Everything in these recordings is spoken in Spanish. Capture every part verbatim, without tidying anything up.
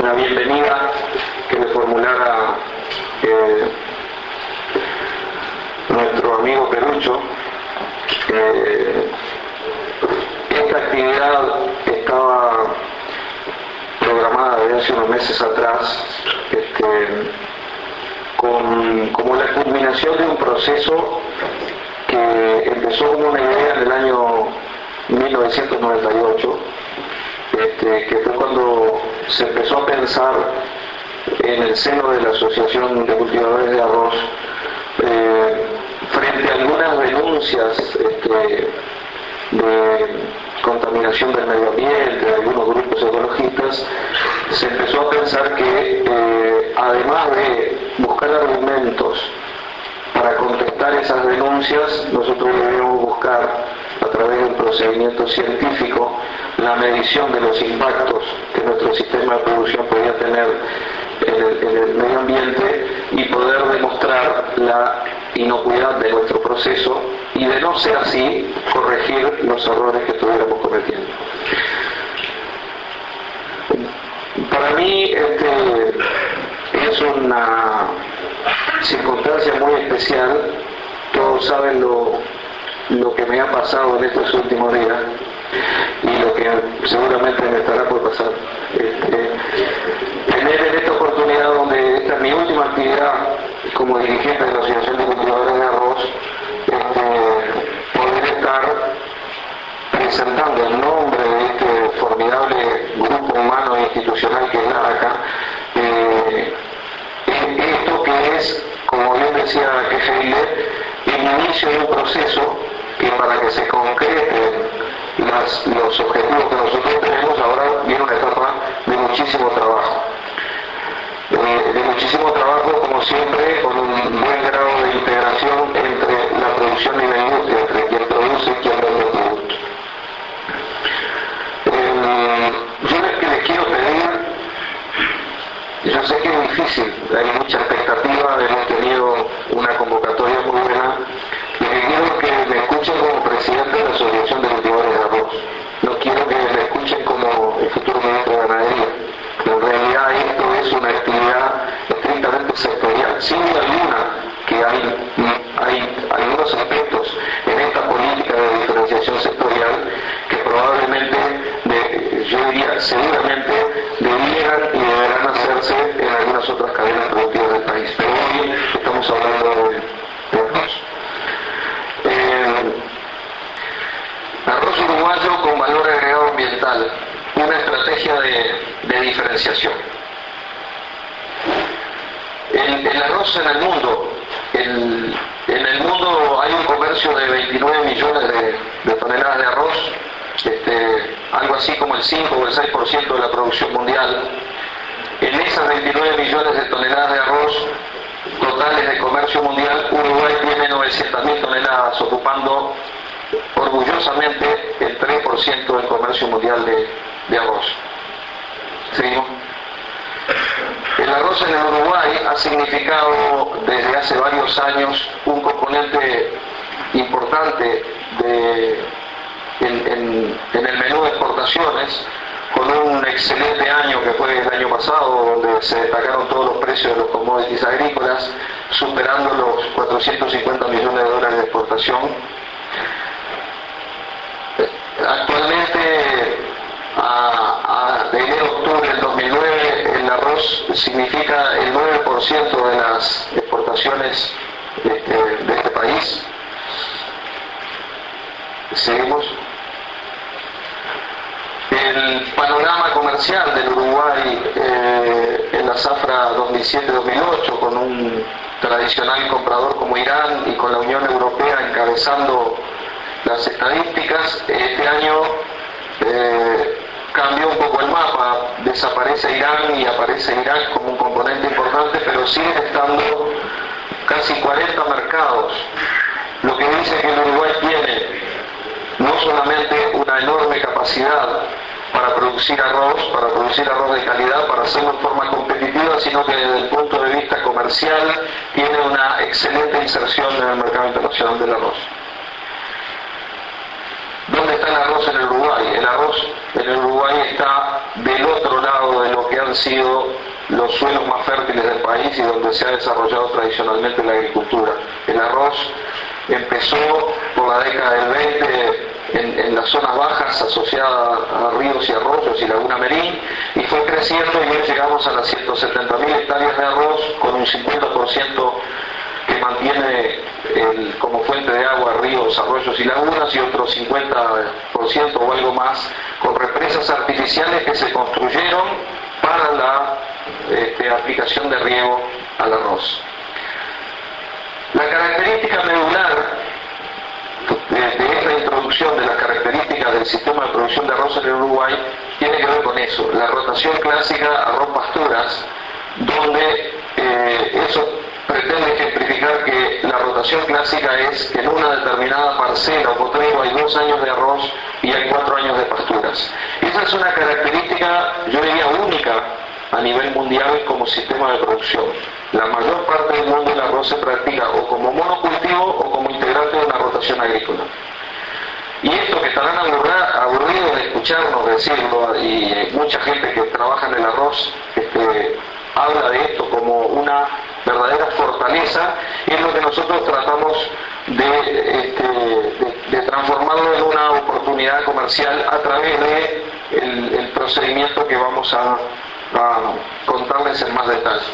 una bienvenida que le formulara eh, nuestro amigo Perucho. Eh, esta actividad estaba programada desde hace unos meses atrás, este, con, como la culminación de un proceso que empezó como una idea en el año mil novecientos noventa y ocho, este, que fue cuando se empezó a pensar en el seno de la Asociación de Cultivadores de Arroz, eh, frente a algunas denuncias este, de contaminación del medio ambiente, de algunos grupos ecologistas, se empezó a pensar que eh, además de buscar argumentos para contestar esas denuncias, nosotros debemos buscar a través de un procedimiento científico la medición de los impactos que nuestro sistema de producción podía tener en el, en el medio ambiente y poder demostrar la inocuidad de nuestro proceso y, de no ser así, corregir los errores que estuviéramos cometiendo. Para mí este, es una circunstancia muy especial. Todos saben lo, lo que me ha pasado en estos últimos días y lo que seguramente me estará por pasar. Este, tener en esta oportunidad, donde esta es mi última actividad como dirigente de la Asociación de Cultivadores de Arroz, este, poder estar presentando en nombre de este formidable grupo humano e institucional que es la A C A, eh, esto que es, como bien decía Kefeiler, el inicio de un proceso que, para que se concreten las, los objetivos que nosotros tenemos, ahora viene una etapa de muchísimo trabajo. Eh, de muchísimo trabajo, como siempre, con un buen grado de integración entre la producción y la industria, entre quien produce y quien vende el producto. Eh, yo les, que les quiero pedir, yo sé que es difícil, hay mucha expectativa, hemos tenido una convocatoria muy buena. Lo que quiero es que me escuchen como presidente de la Asociación de Cultivadores de Arroz. No quiero que me escuchen como el futuro ministro de Ganadería. En realidad esto es una actividad estrictamente sectorial. Sin duda alguna que hay, hay algunos aspectos en esta política de diferenciación sectorial que probablemente, de, yo diría seguramente, debieran y deberán hacerse en algunas otras cadenas productivas del país. Pero hoy estamos hablando de, de arroz. Eh, arroz uruguayo con valor agregado ambiental, una estrategia de, de diferenciación. El, el arroz en el mundo, el, en el mundo hay un comercio de veintinueve millones de, de toneladas de arroz, este, algo así como el cinco o el seis por ciento de la producción mundial. En esas veintinueve millones de toneladas de arroz totales de comercio mundial, Uruguay tiene novecientas mil toneladas, ocupando orgullosamente el tres por ciento del comercio mundial de, de arroz. ¿Seguimos? El arroz en el Uruguay ha significado desde hace varios años un componente importante de, en, en, en el menú de exportaciones, con un excelente año que fue el año pasado, donde se destacaron todos los precios de los commodities agrícolas, superando los cuatrocientos cincuenta millones de dólares de exportación. Actualmente, a, a, de enero a octubre del dos mil nueve, el arroz significa el nueve por ciento de las exportaciones este, de este país. Seguimos. El panorama comercial del Uruguay eh, en la zafra dos mil siete dos mil ocho, con un tradicional comprador como Irán y con la Unión Europea encabezando las estadísticas, este año eh, cambió un poco el mapa, desaparece Irán y aparece Irak como un componente importante, pero siguen estando casi cuarenta mercados, lo que dice que el Uruguay tiene no solamente una enorme capacidad para producir arroz, para producir arroz de calidad, para hacerlo en forma competitiva, sino que desde el punto de vista comercial tiene una excelente inserción en el mercado internacional del arroz. dos ¿dónde está el arroz en el Uruguay? El arroz en el Uruguay está del otro lado de lo que han sido los suelos más fértiles del país y donde se ha desarrollado tradicionalmente la agricultura. El arroz empezó por la década del veinte en, en las zonas bajas asociadas a ríos y arroyos y Laguna Merín, y fue creciendo y hoy llegamos a las ciento setenta mil hectáreas de arroz con un cincuenta por ciento que mantiene el, como fuente de agua ríos, arroyos y lagunas, y otro cincuenta por ciento o algo más con represas artificiales que se construyeron para la este, aplicación de riego al arroz. La característica medular de, de esta introducción de las características del sistema de producción de arroz en el Uruguay tiene que ver con eso, la rotación clásica arroz-pasturas, donde eh, eso pretende ejemplificar que la rotación clásica es que en una determinada parcela o potrero hay dos años de arroz y hay cuatro años de pasturas. Esa es una característica, yo diría, única a nivel mundial como sistema de producción. La mayor parte del mundo el arroz se practica o como monocultivo o como integrante de una rotación agrícola. Y esto que estarán aburridos de escucharnos decirlo, y mucha gente que trabaja en el arroz este, habla de esto como una verdadera fortaleza, es lo que nosotros tratamos de, este, de, de transformarlo en una oportunidad comercial a través de el, el procedimiento que vamos a, a contarles en más detalle.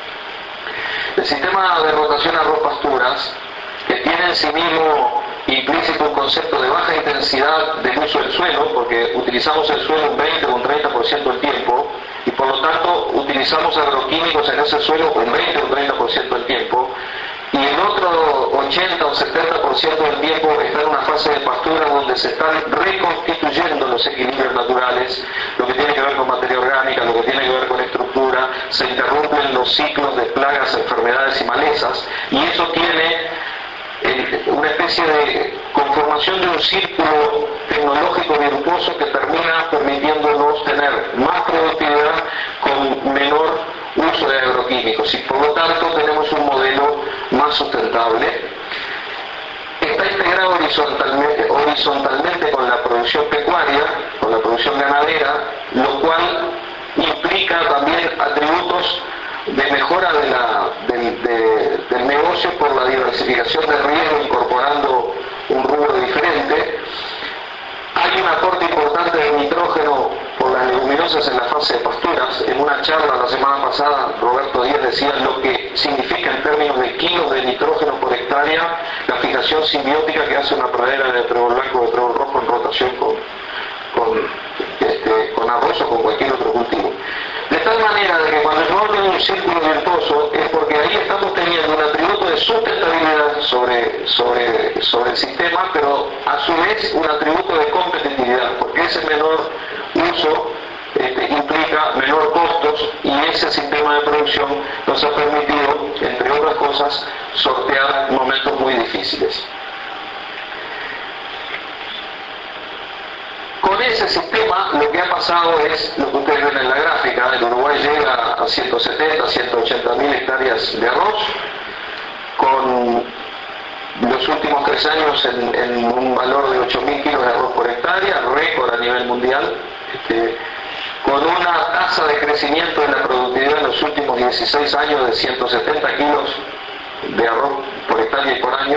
El sistema de rotación arroz-pasturas, que tiene en sí mismo implícito un concepto de baja intensidad del uso del suelo, porque utilizamos el suelo un veinte o un treinta por ciento del tiempo, y por lo tanto utilizamos agroquímicos en ese suelo un veinte o un treinta por ciento del tiempo, y el otro ochenta o setenta por ciento del tiempo está en una fase de pastura donde se están reconstituyendo los equilibrios naturales, lo que tiene que ver con materia orgánica, lo que tiene que ver con estructura, se interrumpen los ciclos de plagas, enfermedades y malezas, y eso tiene una especie de conformación de un círculo tecnológico virtuoso que termina permitiéndonos tener más productividad con menor uso de agroquímicos, y por lo tanto tenemos un modelo más sustentable. Está integrado horizontalmente, horizontalmente con la producción pecuaria, con la producción ganadera, lo cual implica también atributos de mejora de la, del, de, del negocio por la diversificación del riesgo, incorporando un rubro diferente. Hay un aporte importante de nitrógeno por las leguminosas en la fase de pasturas. En una charla la semana pasada Roberto Díaz decía lo que significa en términos de kilos de nitrógeno por hectárea la fijación simbiótica que hace una pradera de trébol blanco o de trébol rojo en rotación con, con, este, con arroz o con cualquier otro cultivo. De tal manera de que cuando yo hablo de un círculo virtuoso es porque ahí estamos teniendo un atributo de sustentabilidad sobre, sobre, sobre el sistema, pero a su vez un atributo de competitividad, porque ese menor uso este, implica menor costos, y ese sistema de producción nos ha permitido, entre otras cosas, sortear momentos muy difíciles. Con ese sistema lo que ha pasado es lo que ustedes ven en la gráfica. El Uruguay llega a ciento setenta, ciento ochenta mil hectáreas de arroz, con los últimos tres años en, en un valor de ocho mil kilos de arroz por hectárea, récord a nivel mundial, este, con una tasa de crecimiento de la productividad en los últimos dieciséis años de ciento setenta kilos de arroz por hectárea y por año.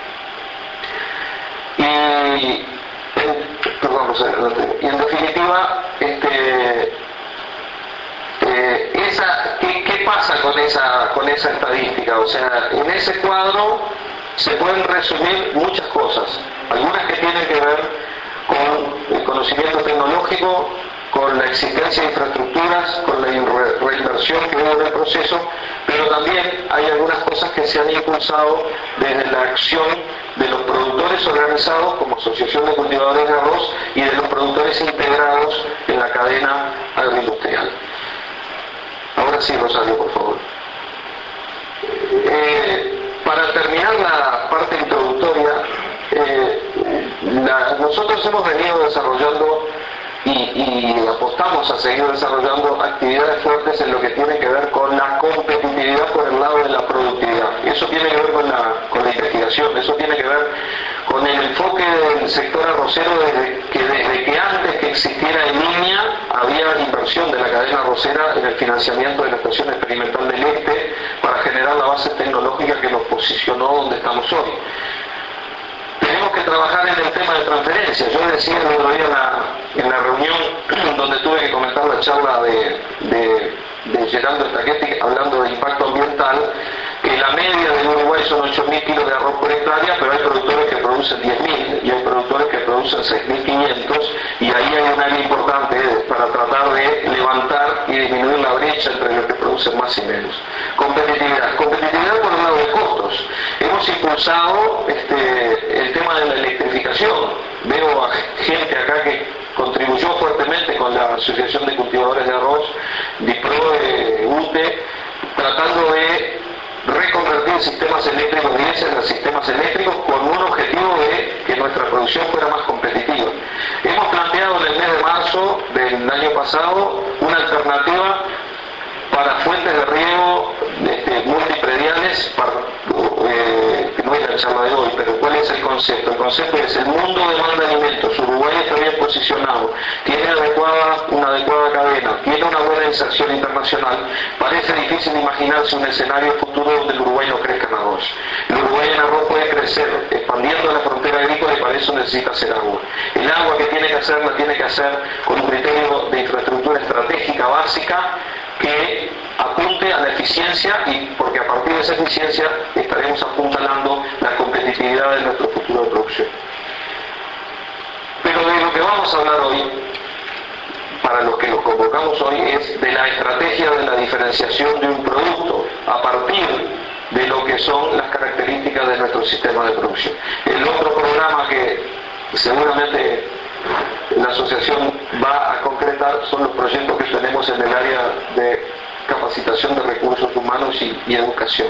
Y Perdón, y en definitiva, este, eh, esa, ¿qué, ¿qué pasa con esa, con esa estadística? O sea, en ese cuadro se pueden resumir muchas cosas, algunas que tienen que ver con el conocimiento tecnológico, con la existencia de infraestructuras, con la reinversión que hubo en el proceso, pero también hay algunas cosas que se han impulsado desde la acción de los productores organizados como Asociación de Cultivadores de Arroz y de los productores integrados en la cadena agroindustrial. Ahora sí, Rosario, por favor. Eh, para terminar la parte introductoria, eh, la, nosotros hemos venido desarrollando y, y apostamos a seguir desarrollando actividades fuertes en lo que tiene que ver con la competitividad por el lado de la productividad. Eso tiene que ver con la, con la investigación, eso tiene que ver con el enfoque del sector arrocero desde que, desde que antes que existiera en línea había inversión de la cadena arrocera en el financiamiento de la Estación Experimental del Este para generar la base tecnológica que nos posicionó donde estamos hoy. Tenemos que trabajar en el tema de transferencia. Yo decía el otro día en la, en la reunión donde tuve que comentar la charla de, de, de Geraldo Stachetti hablando de impacto ambiental, que la media del Uruguay son ocho mil kilos de arroz por hectárea, pero hay productores que producen diez mil y hay productores que producen seis mil quinientos, y ahí hay un área importante para tratar de levantar y disminuir la brecha entre los que producen más y menos. Competitividad. Competitividad por el lado de costos. Hemos impulsado este, el tema de la electrificación. Veo a gente acá que contribuyó fuertemente con la Asociación de Cultivadores de Arroz, DIPROE, UTE, tratando de reconvertir sistemas eléctricos diésel a sistemas eléctricos con un objetivo de que nuestra producción fuera más competitiva. Hemos planteado en el mes de marzo del año pasado una alternativa para fuentes de riego este, multiprediales, para, eh, que no es la charla de hoy, pero ¿cuál es el concepto? El concepto es: el mundo demanda alimentos, Uruguay está bien posicionado, tiene adecuada, una adecuada cadena, tiene una buena inserción internacional. Parece difícil imaginarse un escenario futuro donde el Uruguay no crezca en arroz. El Uruguay en arroz puede crecer expandiendo la frontera agrícola, y para eso necesita hacer agua. El agua que tiene que hacer la tiene que hacer con un criterio de infraestructura estratégica básica que apunte a la eficiencia, y porque a partir de esa eficiencia estaremos apuntalando la competitividad de nuestro futuro de producción. Pero de lo que vamos a hablar hoy, para los que nos convocamos hoy, es de la estrategia de la diferenciación de un producto a partir de lo que son las características de nuestro sistema de producción. El otro programa que seguramente la asociación va a concretar son los proyectos que tenemos en el área de capacitación de recursos humanos y, y educación.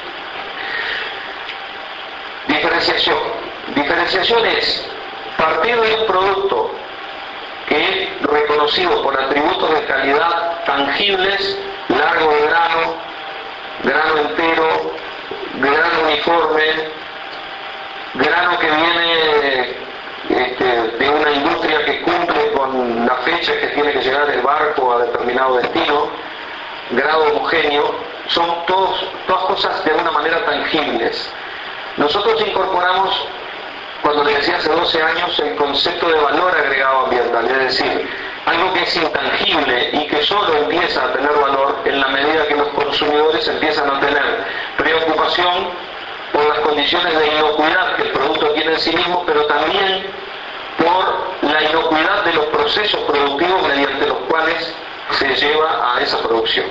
Diferenciación. Diferenciación es partir de un producto que es reconocido por atributos de calidad tangibles, largo de grano, grano entero, grano uniforme, grano que viene Este, de una industria que cumple con la fecha que tiene que llegar el barco a determinado destino, grado homogéneo, son todos, todas cosas de alguna manera tangibles. Nosotros incorporamos, cuando le decía hace doce años, el concepto de valor agregado ambiental, es decir, algo que es intangible y que solo empieza a tener valor en la medida que los consumidores empiezan a tener preocupación por las condiciones de inocuidad que el producto tiene en sí mismo, pero también por la inocuidad de los procesos productivos mediante los cuales se lleva a esa producción.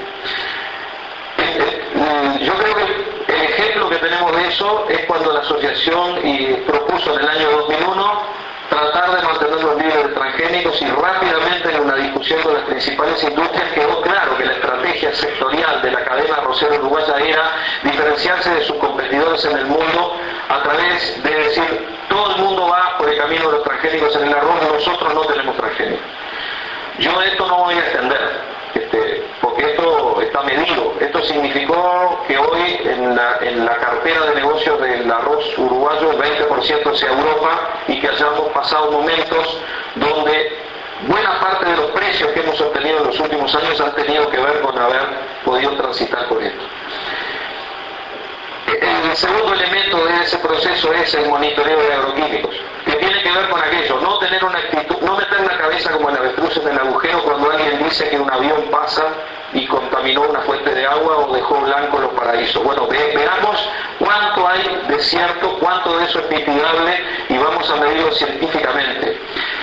Yo creo que el ejemplo que tenemos de eso es cuando la asociación propuso en el año dos mil uno tratar de mantenerlos libres de transgénicos, y rápidamente en una discusión con las principales industrias quedó claro que la estrategia sectorial de la cadena arrocera uruguaya era diferenciarse de sus competidores en el mundo a través de decir: todo el mundo va por el camino de los transgénicos en el arroz, nosotros no tenemos transgénicos. Yo esto no voy a extender, este, porque esto está medido. Esto significó que hoy en la, en la cartera de negocios del arroz uruguayo el veinte por ciento sea Europa, y que hayamos pasado momentos donde buena parte de los precios que hemos obtenido en los últimos años han tenido que ver con haber podido transitar por esto. El segundo elemento de ese proceso es el monitoreo de agroquímicos, que tiene que ver con aquello, no tener una actitud, no meter la cabeza como el avestruz en el agujero cuando alguien dice que un avión pasa y contaminó una fuente de agua o dejó blanco los paraísos. Bueno, ve, veamos cuánto hay de cierto, cuánto de eso es mitigable, y vamos a medirlo científicamente.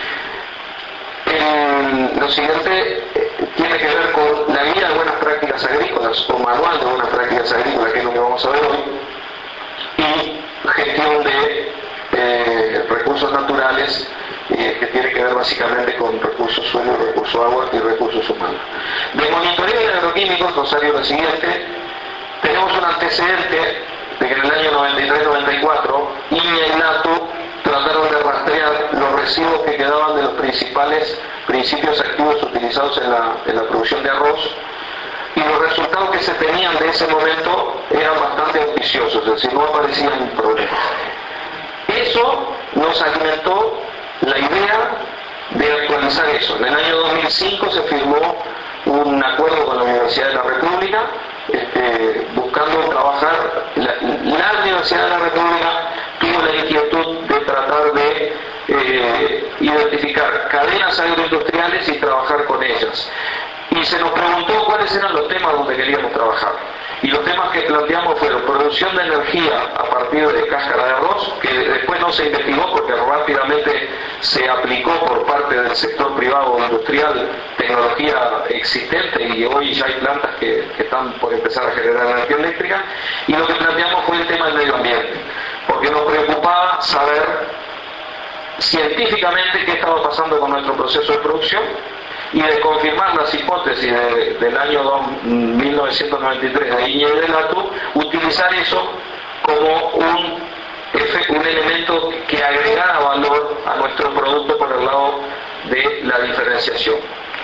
El, lo siguiente eh, tiene que ver con la guía de buenas prácticas agrícolas o manual de buenas prácticas agrícolas, que es lo que vamos a ver hoy, y gestión de eh, recursos naturales, eh, que tiene que ver básicamente con recursos suelo, recursos agua y recursos humanos. De monitoreo de agroquímicos, Rosario, lo siguiente: tenemos un antecedente de que en el año noventa y tres noventa y cuatro I N E A y NATU trataron de rastrear los residuos que quedaban de los principales principios activos utilizados en la, en la producción de arroz, y los resultados que se tenían de ese momento eran bastante auspiciosos, es decir, no aparecían problemas. Eso nos alimentó la idea de actualizar eso. En el año dos mil cinco se firmó un acuerdo con la Universidad de la República, este, buscando trabajar. La, la Universidad de la República tuvo la inquietud de tratar de eh, identificar cadenas agroindustriales y trabajar con ellas. Y se nos preguntó cuáles eran los temas donde queríamos trabajar. Y los temas que planteamos fueron producción de energía a partir de cáscara de arroz, que después no se investigó porque rápidamente se aplicó por parte del sector privado o industrial tecnología existente, y hoy ya hay plantas que, que están por empezar a generar energía eléctrica. Y lo que planteamos fue el tema del medio ambiente, porque nos preocupaba saber científicamente qué estaba pasando con nuestro proceso de producción, y de confirmar las hipótesis de, del año mil novecientos noventa y tres de Iña y de Latu, utilizar eso como un, un elemento que agregara valor a nuestro producto por el lado de la diferenciación.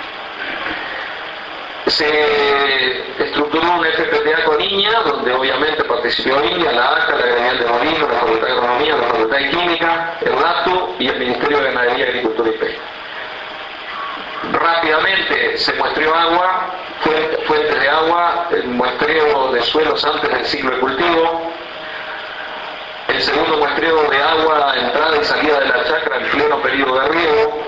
Se estructuró un F P T A con Iña, donde obviamente participó Iña, la ACA, la Gremial de Molino, la Facultad de Agronomía, la Facultad de Química, el Latu y el Ministerio de Ganadería, Agricultura y Pesca. Rápidamente se muestreó agua, fuentes de agua, el muestreo de suelos antes del ciclo de cultivo, el segundo muestreo de agua, entrada y salida de la chacra en pleno periodo de riego,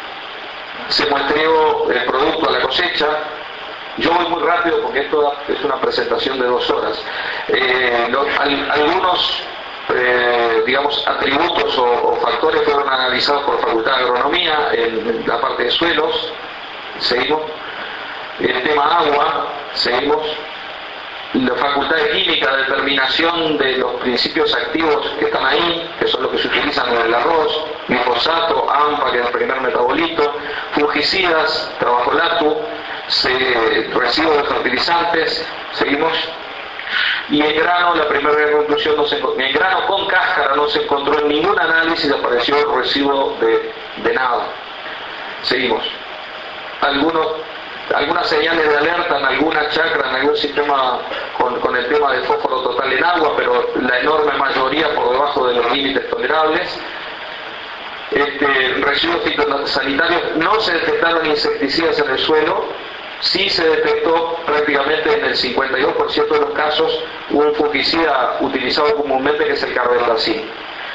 se muestreó el producto a la cosecha. Yo voy muy rápido porque esto es una presentación de dos horas. Eh, lo, al, algunos Eh, digamos, atributos o, o factores fueron analizados por la Facultad de Agronomía en, en la parte de suelos. Seguimos. El tema agua, seguimos. La Facultad de Química, determinación de los principios activos que están ahí, que son los que se utilizan en el arroz, glifosato, AMPA, que es el primer metabolito, fungicidas, trabajo Latu, se, residuos de fertilizantes, seguimos. Y en grano, la primera conclusión, no se, en grano con cáscara no se encontró en ningún análisis, apareció el residuo de, de nada. Seguimos. Algunos, algunas señales de alerta en alguna chacra, en algún sistema con, con el tema de fósforo total en agua, pero la enorme mayoría por debajo de los límites tolerables. Este, residuos fitosanitarios, no se detectaron insecticidas en el suelo. Sí se detectó prácticamente en el cincuenta y dos por ciento de los casos un fungicida utilizado comúnmente, que es el carbendazim.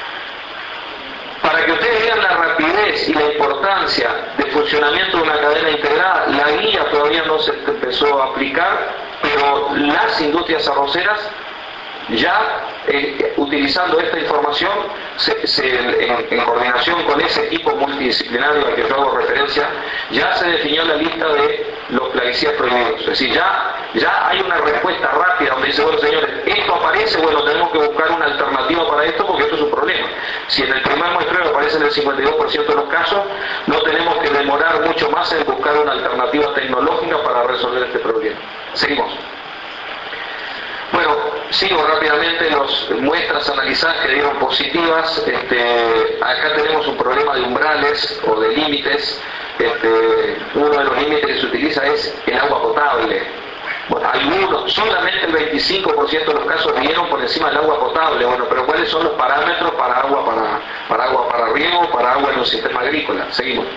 Para que ustedes vean la rapidez y la importancia del funcionamiento de una cadena integrada, la guía todavía no se empezó a aplicar, pero las industrias arroceras ya eh, utilizando esta información se, se, en, en coordinación con ese equipo multidisciplinario al que yo hago referencia, ya se definió la lista de los plaguicidas prohibidos. Es decir, ya, ya hay una respuesta rápida donde dice, bueno señores, esto aparece, bueno, tenemos que buscar una alternativa para esto porque esto es un problema. Si en el primer muestreo aparece en el cincuenta y dos por ciento de los casos, no tenemos que demorar mucho más en buscar una alternativa tecnológica para resolver este problema. Seguimos. Bueno, sigo rápidamente las muestras analizadas que dieron positivas. Este, acá tenemos un problema de umbrales o de límites. Este, uno de los límites que se utiliza es el agua potable. Bueno, algunos, solamente el veinticinco por ciento de los casos dieron por encima del agua potable. Bueno, pero ¿cuáles son los parámetros para agua para, para agua para riego, para agua en un sistema agrícola? Seguimos.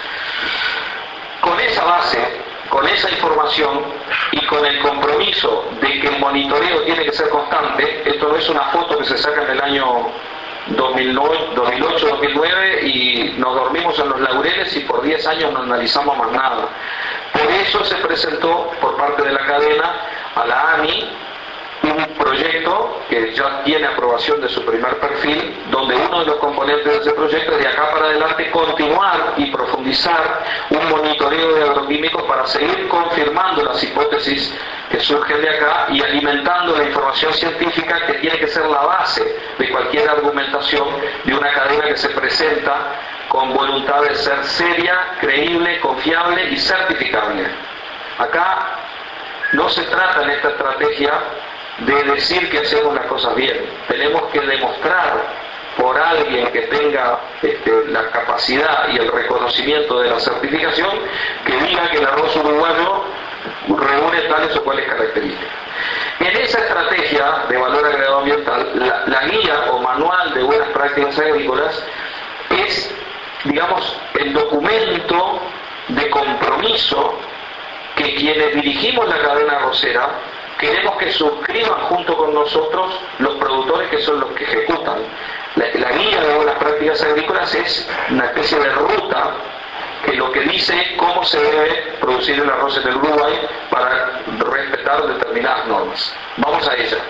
Con esa base, con esa información y con el compromiso de que el monitoreo tiene que ser constante, esto no es una foto que se saca en el año dos mil ocho dos mil nueve y nos dormimos en los laureles y por diez años no analizamos más nada. Por eso se presentó por parte de la cadena a la A M I un proyecto que ya tiene aprobación de su primer perfil, donde uno de los componentes de ese proyecto es de acá para adelante continuar y profundizar un monitoreo de agroquímicos para seguir confirmando las hipótesis que surgen de acá y alimentando la información científica que tiene que ser la base de cualquier argumentación de una cadena que se presenta con voluntad de ser seria, creíble, confiable y certificable. Acá no se trata en esta estrategia de decir que hacemos las cosas bien. Tenemos que demostrar por alguien que tenga este, la capacidad y el reconocimiento de la certificación, que diga que el arroz uruguayo reúne tales o cuales características. En esa estrategia de valor agregado ambiental, la, la guía o manual de buenas prácticas agrícolas es, digamos, el documento de compromiso que quienes dirigimos la cadena arrocera queremos que suscriban junto con nosotros los productores, que son los que ejecutan. La, la guía de buenas prácticas agrícolas es una especie de ruta que lo que dice cómo se debe producir el arroz en el Uruguay para respetar determinadas normas. Vamos a ella.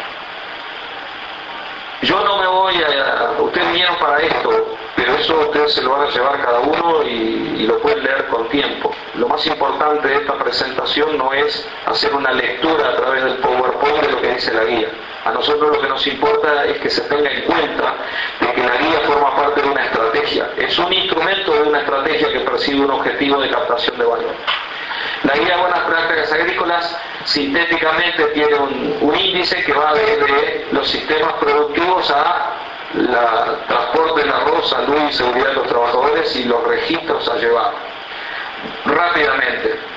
Yo no me voy a... Ustedes vinieron para esto, pero eso ustedes se lo van a llevar cada uno y, y lo pueden leer con tiempo. Lo más importante de esta presentación no es hacer una lectura a través del PowerPoint de lo que dice la guía. A nosotros lo que nos importa es que se tenga en cuenta de que la guía forma parte de una estrategia. Es un instrumento de una estrategia que persigue un objetivo de captación de valor. La guía de buenas prácticas agrícolas sintéticamente tiene un, un índice que va desde los sistemas productivos a la transporte del arroz, salud y seguridad de los trabajadores y los registros a llevar. Rápidamente,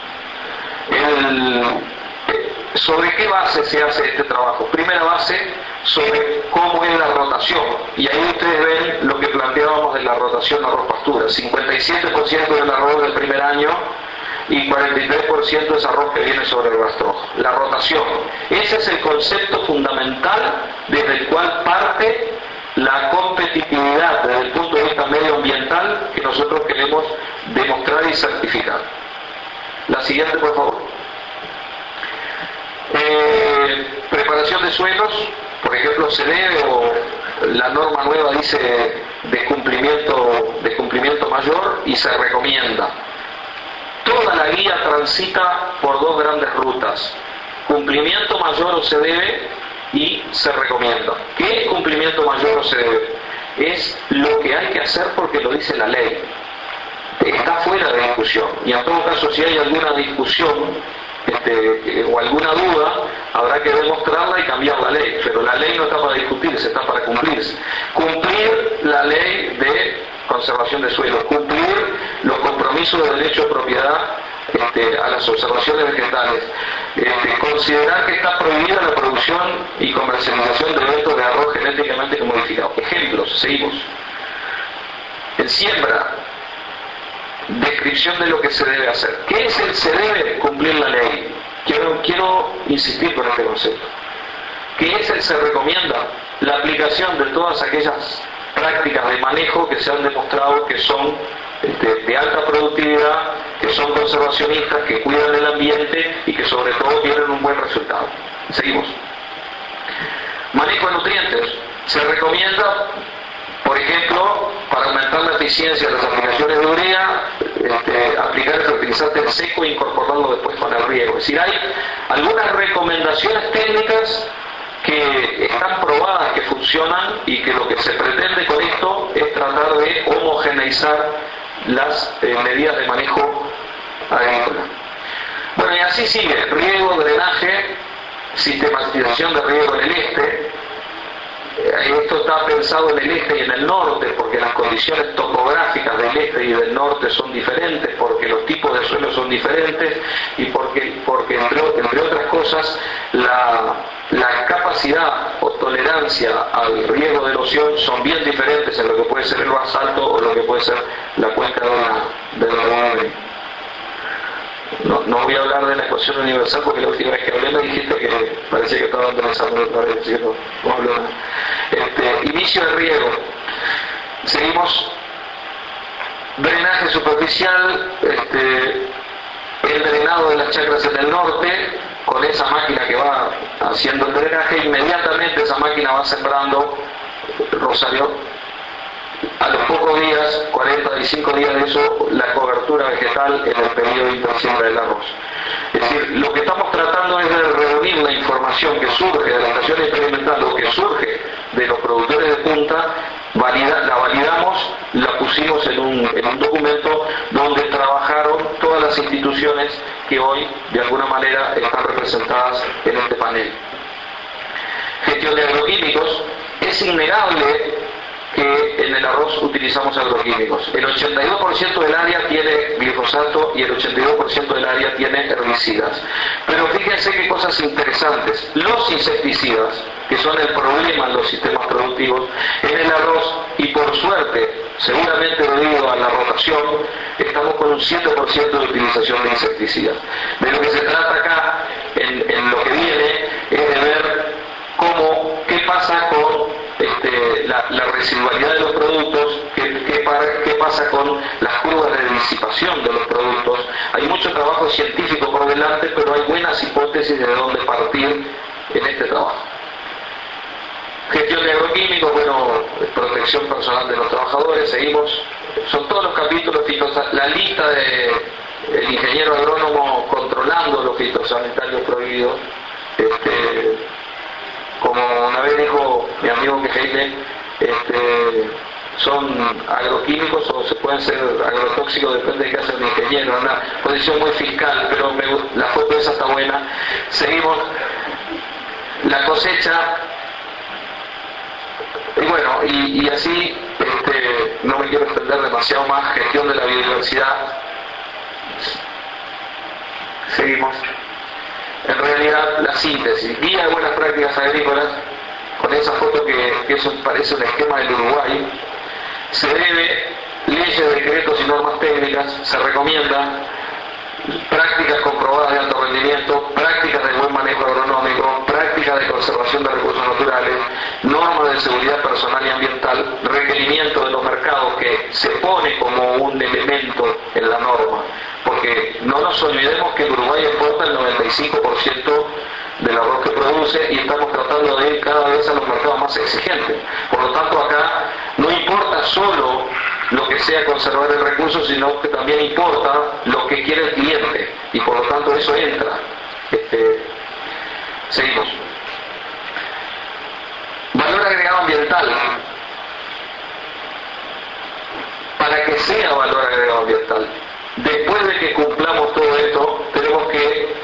el, ¿sobre qué base se hace este trabajo? Primera base, sobre cómo es la rotación. Y ahí ustedes ven lo que planteábamos de la rotación arroz-pastura. cincuenta y siete por ciento del arroz del primer año y cuarenta y tres por ciento es arroz que viene sobre el rastrojo. La rotación. Ese es el concepto fundamental desde el cual parte la competitividad desde el punto de vista medioambiental que nosotros queremos demostrar y certificar. La siguiente, por favor. Eh, preparación de suelos, por ejemplo, se debe, o la norma nueva dice de cumplimiento, de cumplimiento mayor y se recomienda. Toda la guía transita por dos grandes rutas: cumplimiento mayor o se debe y se recomienda. ¿Qué es cumplimiento mayor o se debe? Es lo que hay que hacer porque lo dice la ley. Está fuera de discusión. Y en todo caso, si hay alguna discusión este, o alguna duda, habrá que demostrarla y cambiar la ley. Pero la ley no está para discutirse, está para cumplirse. Cumplir la ley de conservación de suelos, cumplir los compromisos de derecho de propiedad este, a las observaciones vegetales, este, considerar que está prohibida la producción y comercialización de eventos de arroz genéticamente modificado. Ejemplos, seguimos. En siembra, descripción de lo que se debe hacer. ¿Qué es el se debe? Cumplir la ley. Quiero, quiero insistir con este concepto. ¿Qué es el se recomienda? La aplicación de todas aquellas prácticas de manejo que se han demostrado que son este, de alta productividad, que son conservacionistas, que cuidan el ambiente y que sobre todo tienen un buen resultado. Seguimos. Manejo de nutrientes. Se recomienda, por ejemplo, para aumentar la eficiencia de las aplicaciones de urea, este, aplicar el fertilizante en seco e incorporarlo después con el riego. Es decir, hay algunas recomendaciones técnicas que están probadas, que funcionan y que lo que se pretende con esto es tratar de homogeneizar las eh, medidas de manejo agrícola. Bueno, y así sigue: riego, drenaje, sistematización de riego en el este. Esto está pensado en el este y en el norte porque las condiciones topográficas del este y del norte son diferentes, porque los tipos de suelo son diferentes y porque, porque entre, entre otras cosas la, la capacidad o tolerancia al riego de erosión son bien diferentes en lo que puede ser el basalto o lo que puede ser la cuenca de la, de la Guadalquivir. No, no voy a hablar de la ecuación universal porque la última vez que hablé me dijiste que parecía que estaba pensando otra vez, así que no, no hablo nada. Este, inicio de riego. Seguimos. Drenaje superficial, este, el drenado de las chacras en el norte, con esa máquina que va haciendo el drenaje, inmediatamente esa máquina va sembrando Rosario. A los pocos días, cuarenta y cinco días de eso, la cobertura vegetal en el periodo de intersiembra del arroz. Es decir, lo que estamos tratando es de reunir la información que surge de la estación experimental o que surge de los productores de punta, valida, la validamos, la pusimos en un, en un documento donde trabajaron todas las instituciones que hoy, de alguna manera, están representadas en este panel. Gestión de agroquímicos. es innegable que en el arroz utilizamos agroquímicos. El ochenta y dos por ciento del área tiene glifosato y el ochenta y dos por ciento del área tiene herbicidas. Pero fíjense qué cosas interesantes. Los insecticidas, que son el problema en los sistemas productivos, en el arroz, y por suerte, seguramente debido a la rotación, estamos con un siete por ciento de utilización de insecticidas. De lo que se trata acá, en, en lo que viene, es de ver cómo, qué pasa con Este, la, la residualidad de los productos, qué, qué, qué pasa con las curvas de disipación de los productos. Hay mucho trabajo científico por delante, pero hay buenas hipótesis de dónde partir en este trabajo. Gestión de agroquímicos, bueno, protección personal de los trabajadores, seguimos, son todos los capítulos, la lista de el ingeniero agrónomo controlando los fitosanitarios prohibidos. Este, Como una vez dijo mi amigo Quejeile, este, son agroquímicos o se pueden ser agrotóxicos, depende de qué hace el ingeniero, una posición muy fiscal, pero me, la foto esa está buena. Seguimos, la cosecha, y bueno, y, y así, este, no me quiero extender demasiado más, gestión de la biodiversidad. Seguimos. En realidad, la síntesis, guía de buenas prácticas agrícolas, con esa foto que, que eso parece un esquema del Uruguay, se debe leyes, decretos y normas técnicas, se recomienda prácticas comprobadas de alto rendimiento, prácticas de buen manejo agronómico, prácticas de conservación de recursos naturales, normas de seguridad personal y ambiental, requerimiento de los mercados que se pone como un elemento en la norma, porque no nos olvidemos que el Uruguay exporta el noventa y cinco por ciento del arroz que produce y estamos tratando de ir cada vez a los mercados más exigentes. Por lo tanto, acá no importa solo lo que sea conservar el recurso, sino que también importa lo que quiere el cliente, y por lo tanto eso entra. Este, seguimos. Valor agregado ambiental. Para que sea valor agregado ambiental, después de que cumplamos todo esto, tenemos que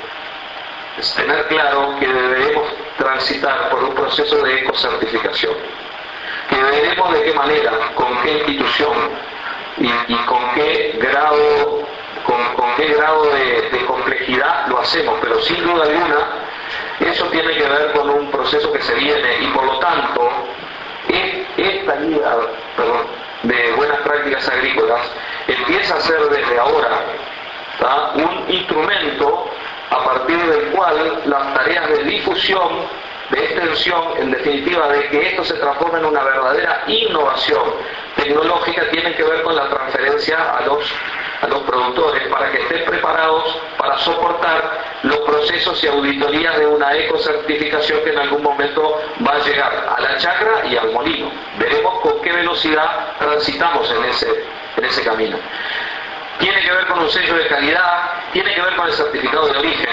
tener claro que debemos transitar por un proceso de ecocertificación, que veremos de qué manera, con qué institución y, y con qué grado, con, con qué grado de, de complejidad lo hacemos, pero sin duda alguna eso tiene que ver con un proceso que se viene, y por lo tanto es, esta guía, perdón, de buenas prácticas agrícolas empieza a ser desde ahora, ¿tá?, un instrumento a partir del cual las tareas de difusión, de extensión, en definitiva, de que esto se transforme en una verdadera innovación tecnológica, tienen que ver con la transferencia a los, a los productores para que estén preparados para soportar los procesos y auditorías de una ecocertificación que en algún momento va a llegar a la chacra y al molino. Veremos con qué velocidad transitamos en ese, en ese camino. Tiene que ver con un sello de calidad, tiene que ver con el certificado de origen,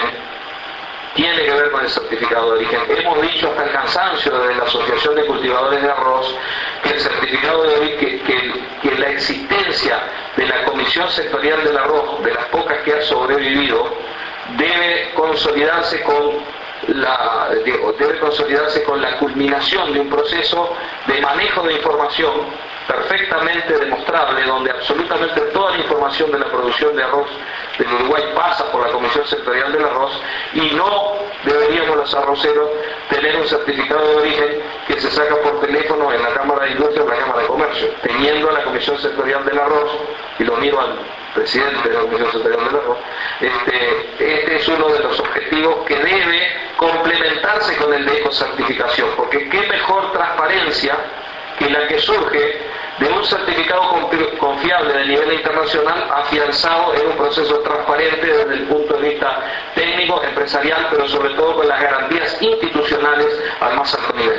tiene que ver con el certificado de origen. Hemos dicho hasta el cansancio desde la Asociación de Cultivadores de Arroz que el certificado de origen, que, que, que la existencia de la Comisión Sectorial del Arroz, de las pocas que ha sobrevivido, debe consolidarse con la, debe consolidarse con la culminación de un proceso de manejo de información perfectamente demostrable, donde absolutamente toda la información de la producción de arroz del Uruguay pasa por la Comisión Sectorial del Arroz, y no deberíamos los arroceros tener un certificado de origen que se saca por teléfono en la Cámara de Industria o en la Cámara de Comercio, teniendo a la Comisión Sectorial del Arroz, y lo miro al presidente de la Comisión Sectorial del Arroz, este, este es uno de los objetivos que debe complementarse con el de ecocertificación, porque qué mejor transparencia que la que surge de un certificado confiable de nivel internacional afianzado en un proceso transparente desde el punto de vista técnico, empresarial, pero sobre todo con las garantías institucionales al más alto nivel.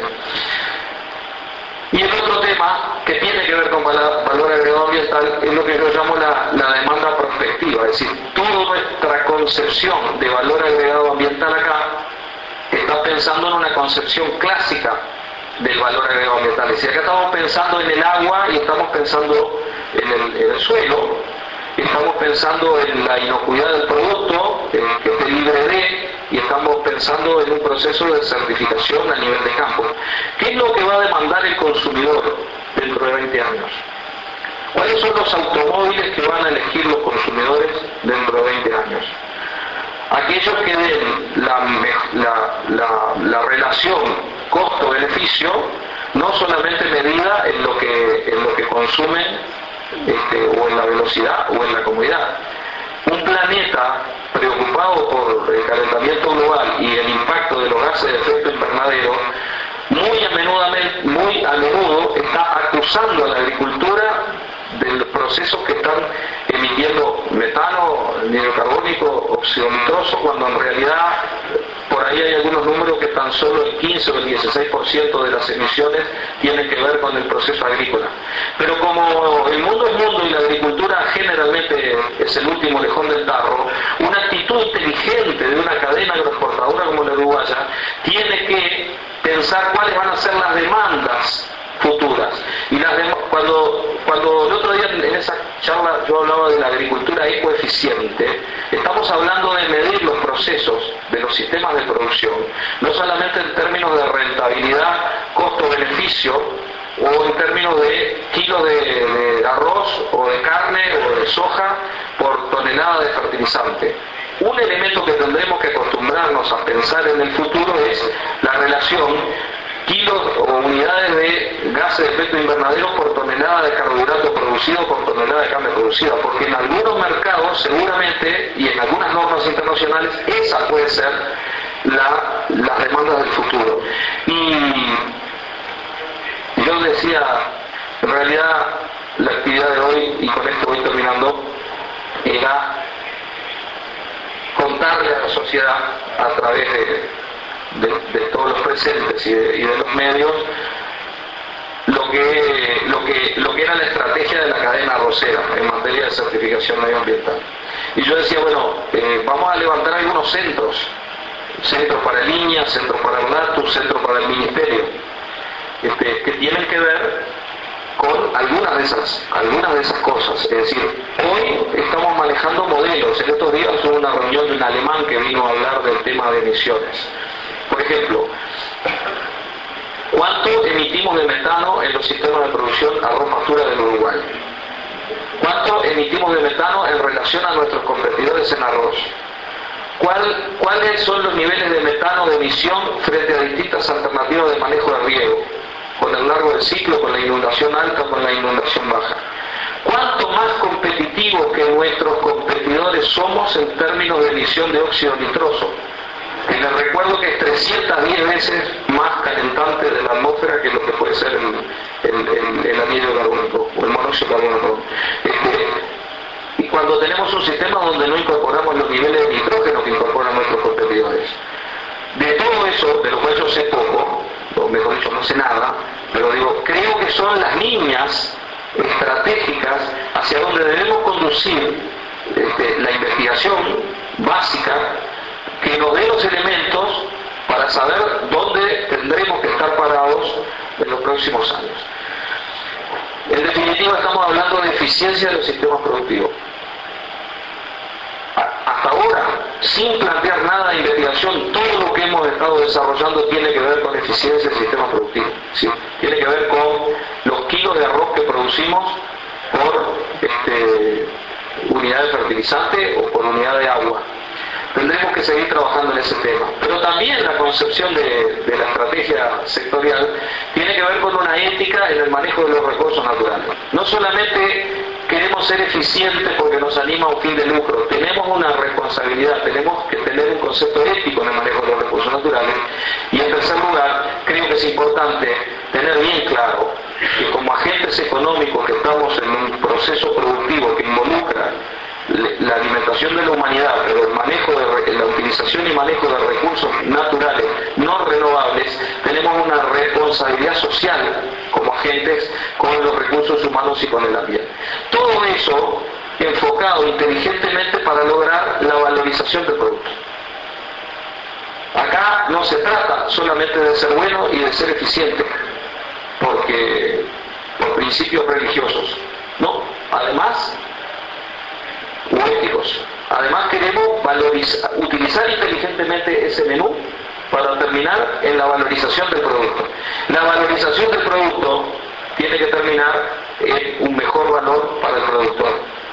Y el otro tema que tiene que ver con valor agregado ambiental es lo que yo llamo la, la demanda prospectiva, es decir, toda nuestra concepción de valor agregado ambiental acá está pensando en una concepción clásica del valor agregado ambiental. Es decir, acá estamos pensando en el agua y estamos pensando en el, en el suelo, estamos pensando en la inocuidad del producto, en que esté libre de, y estamos pensando en un proceso de certificación a nivel de campo. ¿Qué es lo que va a demandar el consumidor dentro de veinte años? ¿Cuáles son los automóviles que van a elegir los consumidores dentro de veinte años? Aquellos que den la, la, la, la relación costo-beneficio no solamente medida en lo que, en lo que consumen este, o en la velocidad o en la comodidad. Un planeta preocupado por el calentamiento global y el impacto de los gases de efecto invernadero muy a menudo, muy a menudo está acusando a la agricultura de los procesos que están emitiendo metano, anhídrido carbónico, óxido nitroso, cuando en realidad por ahí hay algunos números que tan solo el quince o el dieciséis por ciento de las emisiones tienen que ver con el proceso agrícola. Pero como el mundo es mundo y la agricultura generalmente es el último lejón del tarro, una actitud inteligente de una cadena agroexportadora como la uruguaya tiene que pensar cuáles van a ser las demandas futuras. Y las dem- cuando, cuando el otro día en esa charla yo hablaba de la agricultura ecoeficiente, estamos hablando de medir los procesos de los sistemas de producción, no solamente en términos de rentabilidad, costo-beneficio, o en términos de kilos de, de arroz o de carne o de soja por tonelada de fertilizante. Un elemento que tendremos que acostumbrarnos a pensar en el futuro es la relación kilos o unidades de gases de efecto invernadero por tonelada de carbohidrato producido por tonelada de carne producida, porque en algunos mercados seguramente y en algunas normas internacionales esa puede ser la, las demandas del futuro. Y yo decía, en realidad la actividad de hoy, y con esto voy terminando, era contarle a la sociedad a través de De, de todos los presentes y de, y de los medios lo que, lo, que, lo que era la estrategia de la cadena arrocera en materia de certificación medioambiental. Y yo decía, bueno, eh, vamos a levantar algunos centros, centros para el I N I A, centros para el NATU, centros para el Ministerio, este, que tienen que ver con algunas de esas, algunas de esas cosas. Es decir, hoy estamos manejando modelos. En estos días hubo una reunión de un alemán que vino a hablar del tema de emisiones. Por ejemplo, ¿cuánto emitimos de metano en los sistemas de producción arroz-pastura del Uruguay? ¿Cuánto emitimos de metano en relación a nuestros competidores en arroz? ¿Cuál, ¿Cuáles son los niveles de metano de emisión frente a distintas alternativas de manejo de riego? Con el largo del ciclo, con la inundación alta, con la inundación baja. ¿Cuánto más competitivos que nuestros competidores somos en términos de emisión de óxido nitroso? Y les recuerdo que es trescientas diez veces más calentante de la atmósfera que lo que puede ser el, el, el, el anhídrido carbónico, o el monóxido de carbono. Este, y cuando tenemos un sistema donde no incorporamos los niveles de nitrógeno que incorporan nuestros competidores. De todo eso, de lo cual yo sé poco, o mejor dicho, no sé nada, pero digo, creo que son las líneas estratégicas hacia donde debemos conducir este, la investigación básica, que nos dé los elementos para saber dónde tendremos que estar parados en los próximos años. En definitiva, estamos hablando de eficiencia de los sistemas productivos. Hasta ahora, sin plantear nada de investigación, todo lo que hemos estado desarrollando tiene que ver con eficiencia del sistema productivo. ¿Sí? Tiene que ver con los kilos de arroz que producimos por este, unidad de fertilizante o por unidad de agua. Tendremos que seguir trabajando en ese tema. Pero también la concepción de, de la estrategia sectorial tiene que ver con una ética en el manejo de los recursos naturales. No solamente queremos ser eficientes porque nos anima a un fin de lucro, tenemos una responsabilidad, tenemos que tener un concepto ético en el manejo de los recursos naturales. Y en tercer lugar, creo que es importante tener bien claro que como agentes económicos que estamos en un proceso productivo que involucra la alimentación de la humanidad, pero el manejo de la utilización y manejo de recursos naturales no renovables, tenemos una responsabilidad social como agentes con los recursos humanos y con el ambiente. Todo eso enfocado inteligentemente para lograr la valorización del producto. Acá no se trata solamente de ser bueno y de ser eficiente, porque por principios religiosos, no, además o éticos. Además queremos valorizar, utilizar inteligentemente ese menú para terminar en la valorización del producto. La valorización del producto tiene que terminar en un mejor valor para el productor,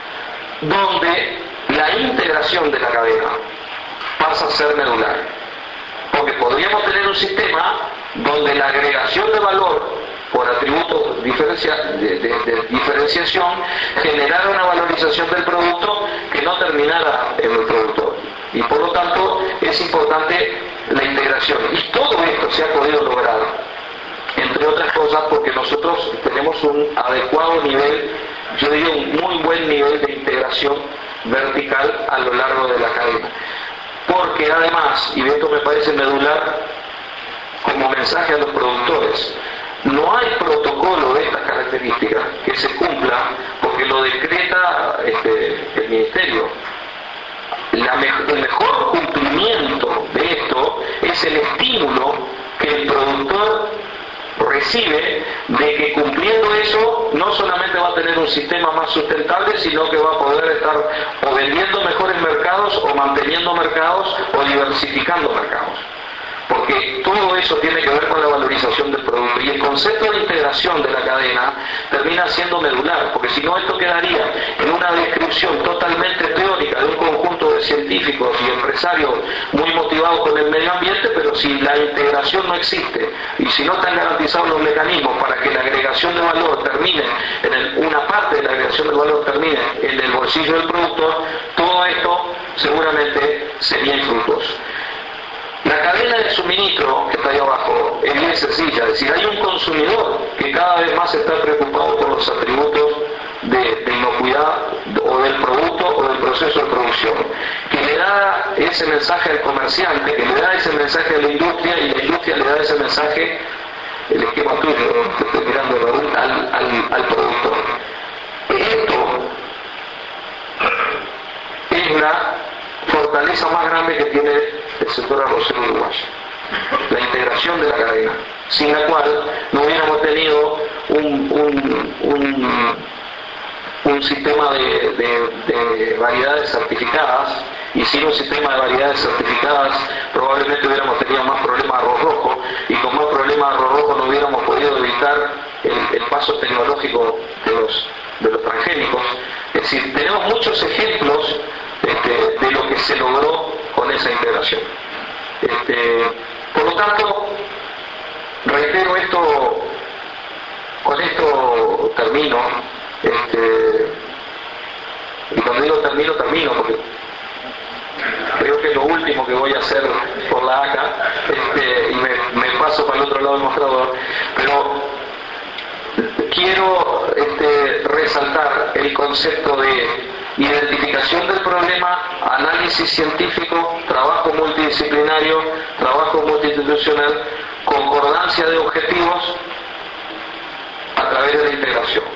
donde la integración de la cadena pasa a ser medular. Porque podríamos tener un sistema donde la agregación de valor por atributos diferencia, de, de, de diferenciación generara una valorización del producto que no terminara en el productor. Y por lo tanto es importante la integración. Y todo esto se ha podido lograr, entre otras cosas, porque nosotros tenemos un adecuado nivel, yo diría un muy buen nivel de integración vertical a lo largo de la cadena. Porque además, y esto me parece medular como mensaje a los productores, no hay protocolo de estas características que se cumpla porque lo decreta este, el Ministerio. La me el mejor cumplimiento de esto es el estímulo que el productor recibe de que cumpliendo eso no solamente va a tener un sistema más sustentable, sino que va a poder estar o vendiendo mejores mercados o manteniendo mercados o diversificando mercados. Porque todo eso tiene que ver con la valorización del producto y el concepto de integración de la cadena termina siendo medular, porque si no esto quedaría en una descripción totalmente teórica de un conjunto de científicos y empresarios muy motivados con el medio ambiente, pero si la integración no existe y si no están garantizados los mecanismos para que la agregación de valor termine, en el, una parte de la agregación de valor termine en el bolsillo del productor, todo esto seguramente sería infructuoso. La cadena de suministro que está ahí abajo es bien sencilla, es decir, hay un consumidor que cada vez más está preocupado por los atributos de, de inocuidad o del producto o del proceso de producción, que le da ese mensaje al comerciante, que le da ese mensaje a la industria y la industria le da ese mensaje, el esquema tuyo, que estoy mirando, al, al, al productor. Esto es la fortaleza más grande que tiene el sector arrocero uruguayo, la integración de la cadena, sin la cual no hubiéramos tenido un, un, un, un sistema de, de, de variedades certificadas, y sin un sistema de variedades certificadas probablemente hubiéramos tenido más problemas de arroz rojo, y con más problemas de arroz rojo no hubiéramos podido evitar el, el paso tecnológico de los, de los transgénicos. Es decir, tenemos muchos ejemplos Este, de lo que se logró con esa integración. Este, por lo tanto, reitero esto, con esto termino, este, y cuando digo termino, termino, porque creo que es lo último que voy a hacer por la A C A, este, y me, me paso para el otro lado del mostrador, pero quiero este, resaltar el concepto de identificación del problema, análisis científico, trabajo multidisciplinario, trabajo multiinstitucional, concordancia de objetivos a través de la integración.